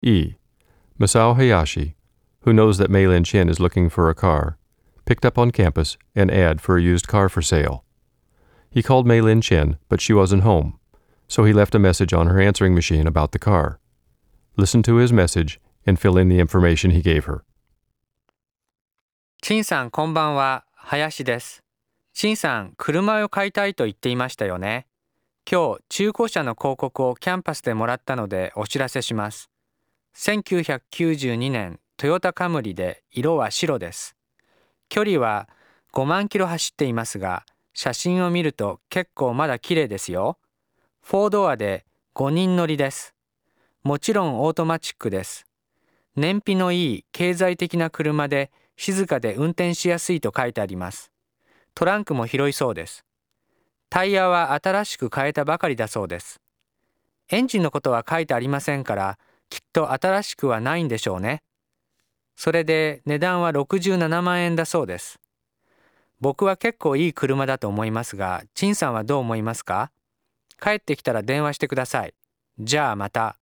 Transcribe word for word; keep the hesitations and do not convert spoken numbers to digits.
E. Masao Hayashi, who knows that Mei-Lin Chen is looking for a car, picked up on campus an ad for a used car for sale. He called Mei-Lin Chen, but she wasn't home, so he left a message on her answering machine about the car. Listen to his message and fill in the information he gave her. 陳さんこんばんは、林です。陳さん、車を買いたいと言っていましたよね。今日、中古車の広告をキャンパスでもらったのでお知らせします。せんきゅうひゃくきゅうじゅうにねんトヨタカムリで色は白です。距離はごまんキロ走っていますが、写真を見ると結構まだ綺麗ですよ。フォードアでごにん乗りです。もちろんオートマチックです。燃費のいい経済的な車で静かで運転しやすいと書いてあります。トランクも広いそうです。タイヤは新しく変えたばかりだそうです。エンジンのことは書いてありませんから、きっと新しくはないんでしょうね。それで値段はろくじゅうななまんえんだそうです。僕は結構いい車だと思いますが、陳さんはどう思いますか？帰ってきたら電話してください。じゃあまた。